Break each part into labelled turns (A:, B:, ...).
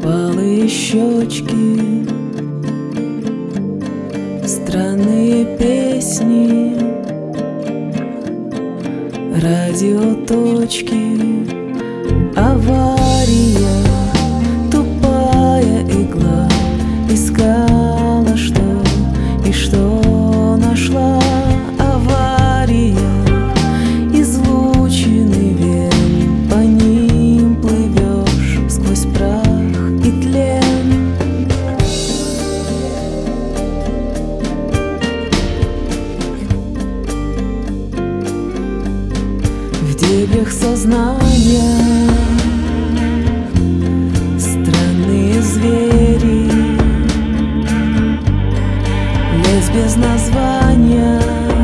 A: впалые щечки, странные песни, радиоточки, авария, тупая игла, искала что и что нашла. Авария, излучины вен, по ним плывешь сквозь прах и тлен. В дебрях сознания странные звери, лес без названия,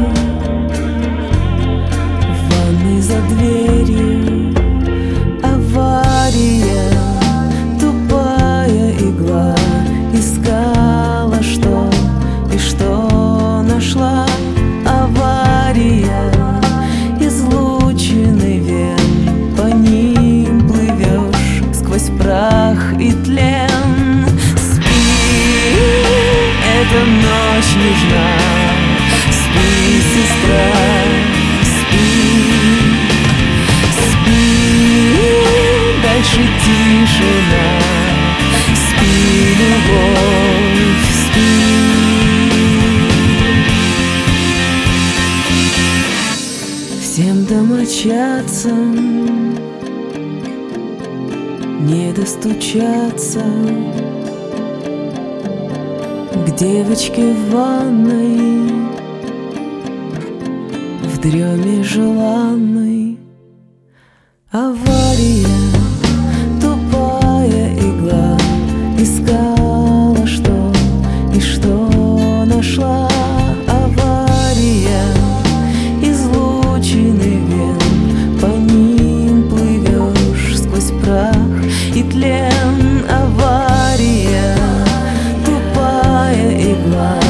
A: в ванной за дверью. Авария, тупая игла, искала что и что нашла. Авария, излучины вен, по ним плывешь сквозь прах и тлен. Спи, эта ночь нежна, спи, сестра, спи, спи, дальше тишина, спи, любовь, спи. Всем домочадцам не достучаться к девочке в ванной, в дреме желанной. Авария, тупая игла, искала что и что нашла. Авария, излучины вен, по ним плывешь сквозь прах и тлен. Авария, тупая игла,